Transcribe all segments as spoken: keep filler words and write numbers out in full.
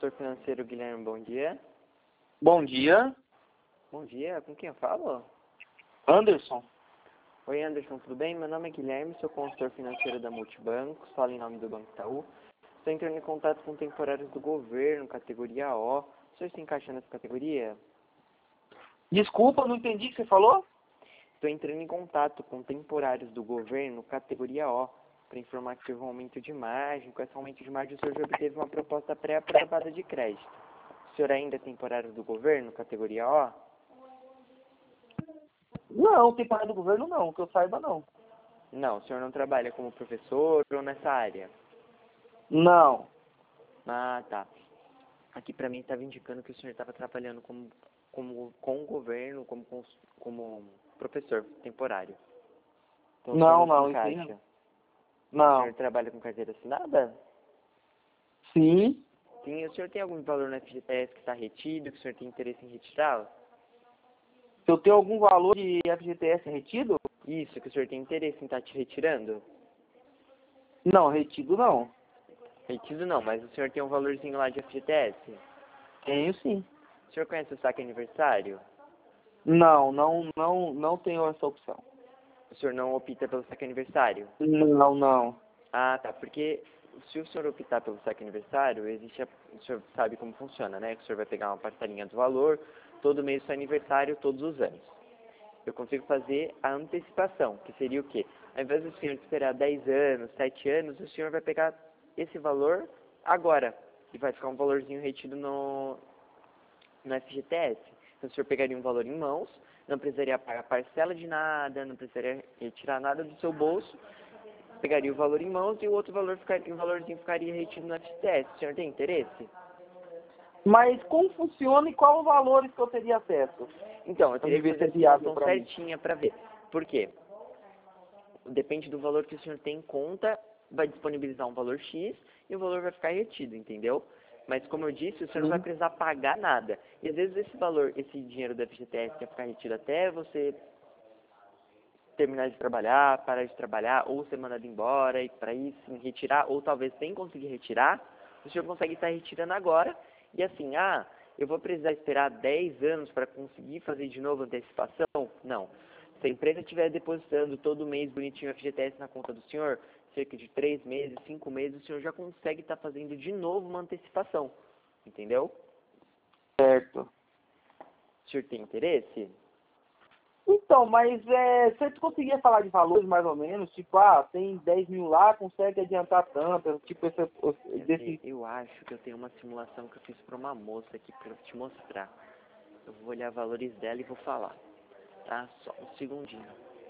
consultor financeiro Guilherme, bom dia. Bom dia, Bom dia, com quem eu falo? Anderson. Oi Anderson, tudo bem? Meu nome é Guilherme, sou consultor financeiro da Multibancos, falo em nome do Banco Itaú. Estou entrando em contato com temporários do governo, categoria O. O senhor se encaixa nessa categoria? Desculpa, não entendi o que você falou? Estou entrando em contato com temporários do governo, categoria O, para informar que teve um aumento de margem. Com esse aumento de margem, o senhor já obteve uma proposta pré-aprovada de crédito. O senhor ainda é temporário do governo, categoria O? Não, temporário do governo não, que eu saiba não. Não, o senhor não trabalha como professor ou nessa área? Não. Ah, tá. Aqui para mim estava indicando que o senhor estava trabalhando como, como, com o governo, como, cons- como professor temporário. Então o senhor Não, não se não, isso aí encaixa. não. O senhor Não. trabalha com carteira assinada? Sim. Sim, o senhor tem algum valor no F G T S que está retido, que o senhor tem interesse em retirá-lo? Se eu tenho algum valor de F G T S retido? Isso, que o senhor tem interesse em estar te retirando? Não, retido não. Retido não, mas o senhor tem um valorzinho lá de F G T S? Tenho sim. O senhor conhece o saque aniversário? Não, não, não, não tenho essa opção. O senhor não opta pelo saque aniversário? Não, não. Ah, tá, porque se o senhor optar pelo saque aniversário, existe a, o senhor sabe como funciona, né? Que o senhor vai pegar uma parcelinha do valor, todo mês seu aniversário, todos os anos. Eu consigo fazer a antecipação, que seria o quê? Ao invés do senhor esperar dez anos, sete anos, o senhor vai pegar esse valor agora. E vai ficar um valorzinho retido no, no F G T S. Então o senhor pegaria um valor em mãos, não precisaria pagar parcela de nada, não precisaria retirar nada do seu bolso, pegaria o valor em mãos e o outro valor ficaria, o valorzinho ficaria retido no F G T S. O senhor tem interesse? Mas como funciona e qual os valores que eu teria acesso? Então, eu Pra teria me que ver se fazer é a viável simulação pra mim. certinha para ver. Por quê? Depende do valor que o senhor tem em conta, vai disponibilizar um valor X e o valor vai ficar retido, entendeu? Mas como eu disse, o senhor não vai Sim. precisar pagar nada. E às vezes esse valor, esse dinheiro do F G T S vai ficar retido até você terminar de trabalhar, parar de trabalhar, ou ser mandado embora e para ir sim retirar, ou talvez sem conseguir retirar, o senhor consegue estar retirando agora. E assim, ah, eu vou precisar esperar dez anos para conseguir fazer de novo a antecipação? Não. Se a empresa estiver depositando todo mês bonitinho o F G T S na conta do senhor, cerca de três meses, cinco meses, o senhor já consegue estar fazendo de novo uma antecipação. Entendeu? Certo. O senhor tem interesse? Então, mas é, você conseguia falar de valores mais ou menos? Tipo, ah, tem dez mil lá, consegue adiantar tanto, tipo, esse, Quer ver? desse... Eu acho que eu tenho uma simulação que eu fiz para uma moça aqui para te mostrar. Eu vou olhar valores dela e vou falar. Tá? Só um segundinho.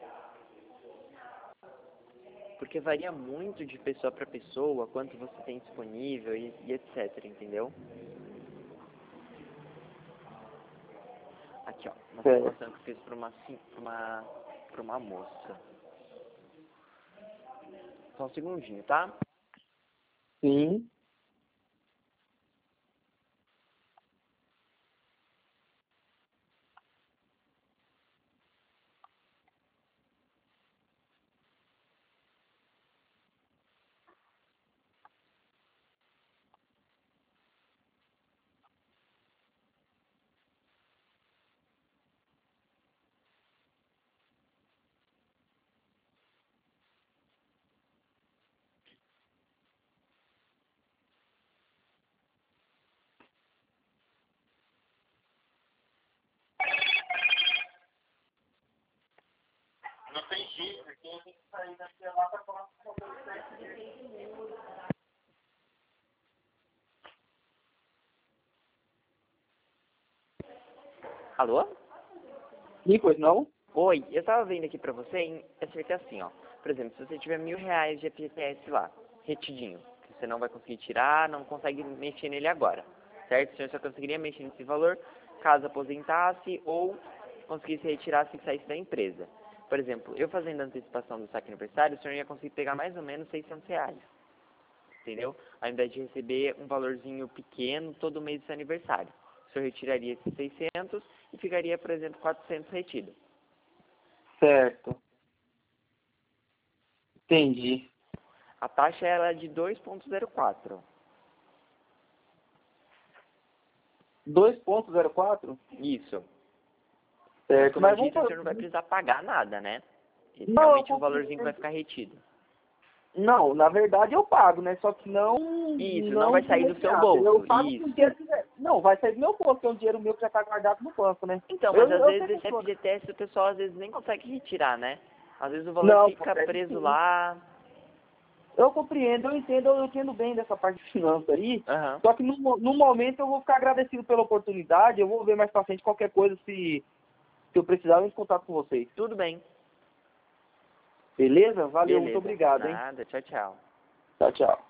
Porque varia muito de pessoa para pessoa, quanto você tem disponível e, e etc, entendeu? Aqui, ó, uma Certo. simulação que eu fiz para uma, sim- pra uma, pra uma moça. Só um segundinho, tá? Sim. Não tem jeito, porque eu tenho que sair daqui lá para falar com você. Alô? Sim, pois não? Oi, eu tava vendo aqui pra você, em- é cerca assim, ó. Por exemplo, se você tiver mil reais de F G T S lá, retidinho, que você não vai conseguir tirar, não consegue mexer nele agora, certo? O senhor só conseguiria mexer nesse valor caso aposentasse ou conseguisse retirar se saísse da empresa. Por exemplo, eu fazendo a antecipação do saque aniversário, o senhor ia conseguir pegar mais ou menos seiscentos reais, entendeu? Ao invés de receber um valorzinho pequeno todo mês do seu aniversário. O senhor retiraria esses seiscentos e ficaria, por exemplo, quatrocentos retido. Certo. Entendi. A taxa era de dois vírgula zero quatro. dois ponto zero quatro? Isso. Certo, Como mas eu vamos disse, o fazer... senhor não vai precisar pagar nada, né? Esse, Não, realmente eu o valorzinho compreendo. vai ficar retido. Não, na verdade eu pago, né? Só que não... Isso, não vai sair do seu imediato. bolso, Eu pago isso. com dinheiro que... Não, vai sair do meu bolso, que é um dinheiro meu que já está guardado no banco, né? Então, eu, mas às eu vezes sei esse que eu- F G T S o pessoal às vezes nem consegue retirar, né? Às vezes o valor Não, fica consegue preso sim. lá. Eu compreendo, eu entendo, eu entendo bem dessa parte de finanças aí. Aham. Só que no, no momento eu vou ficar agradecido pela oportunidade. Eu vou ver mais pra frente qualquer coisa se, se eu precisar, eu entro em contato com vocês. Tudo bem. Beleza? Valeu, muito Beleza. obrigado, hein? Nada, tchau, tchau. Tchau, tchau.